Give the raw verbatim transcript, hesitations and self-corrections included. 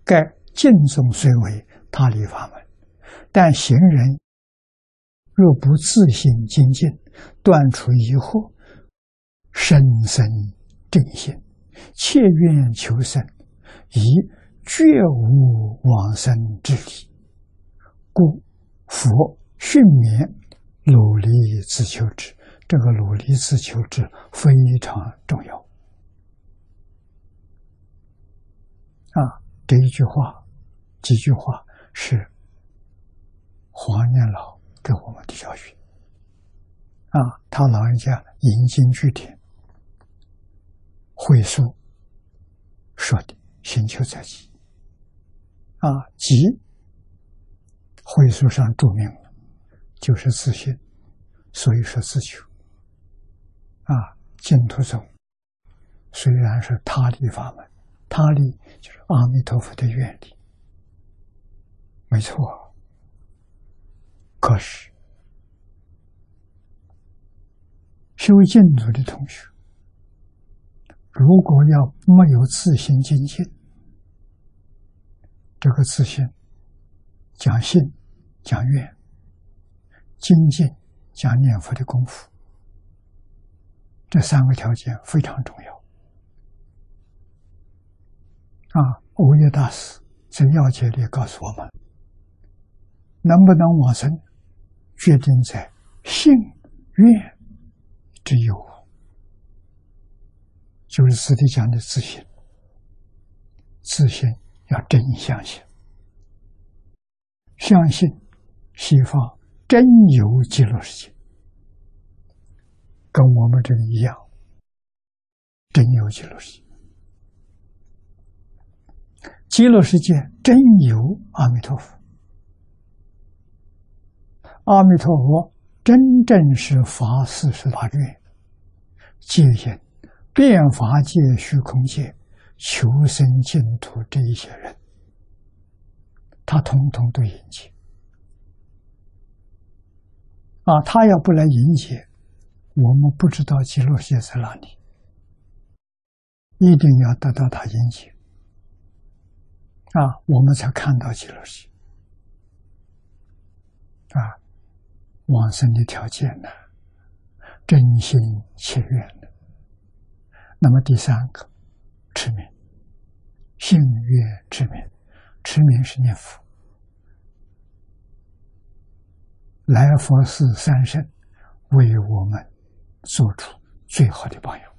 该敬重虽为他力法门，但行人若不自性精进，断除疑惑，深生正心，切愿求生，以绝无往生之理，故佛训勉努力自求之。这个努力自求之非常重要啊！这一句话、几句话是黄念老给我们的教训啊！他老人家引经据典，会述说的寻求在即啊，即会述上注明了，就是自信，所以说自求啊。净土宗虽然是他力法门，他力就是阿弥陀佛的愿力，没错。可是修净土的同学，如果要没有自信精进，这个自信讲信讲愿，精进讲念佛的功夫，这三个条件非常重要啊！欧耶大师在要解里告诉我们，能不能往生，决定在信愿之有，就是此地讲的自信。自信要真相信，相信西方真有极乐世界，跟我们这里一样，真有极乐世界。极乐世界真有阿弥陀佛，阿弥陀佛真正是发四十大愿，界限遍法界、虚空界、求生净土这一些人，他统统都迎接啊！他要不来迎接，我们不知道极乐世界在哪里，一定要得到他迎接啊，我们才看到极乐世界啊。往生的条件呢，真心切愿的。那么第三个，持名，信愿持名，持名是念佛。来佛寺三圣为我们做出最好的榜样。